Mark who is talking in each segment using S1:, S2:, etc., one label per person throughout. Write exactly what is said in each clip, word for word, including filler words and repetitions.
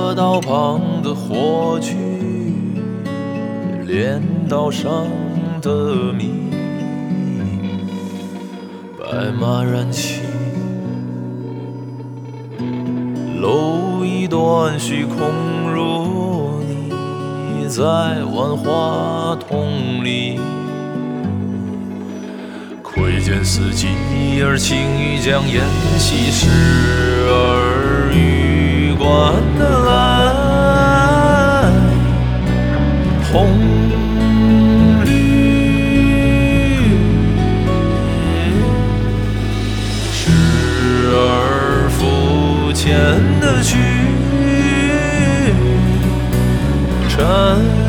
S1: 河道旁的火炬，镰刀上的谜，白马燃起，蝼蚁断续，空如你，在万花筒里。窥见四季，而晴雨将烟稀释，而玉冠的蓝红绿，时而浮浅的去，沉。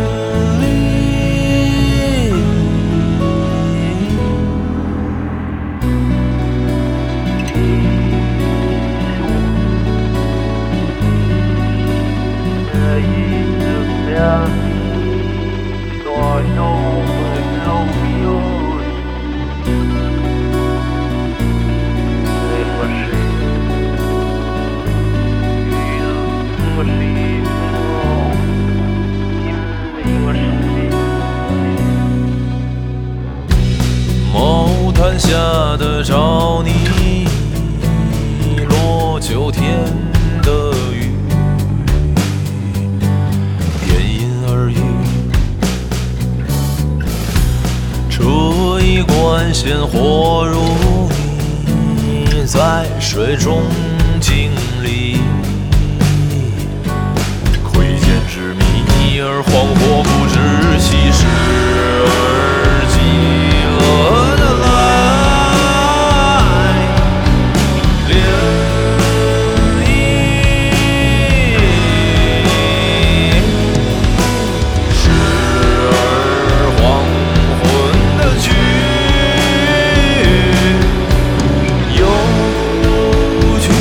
S1: 毛毯下的找你，落秋天的雨，便因而语。这一管鲜活如你，在水中经历，窥见之谜，而惶惑不知其事，而饥饿的来涟漪，时而黄昏的去，又去。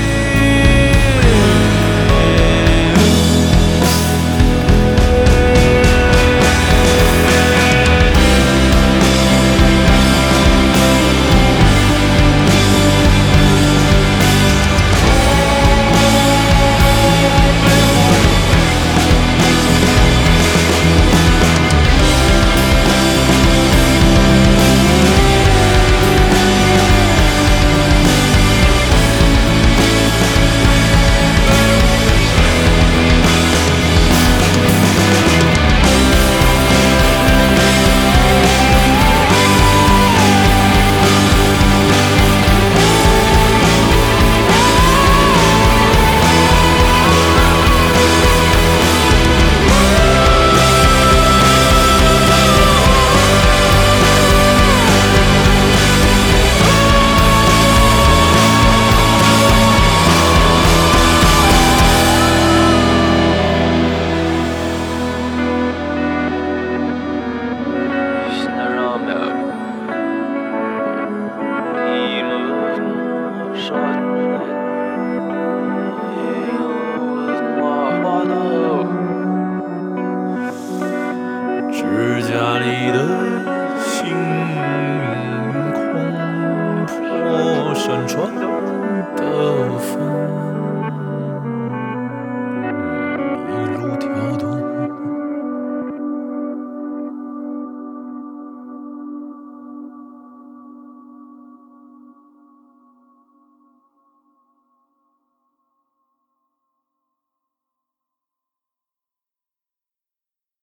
S1: 指甲里的星空破山川。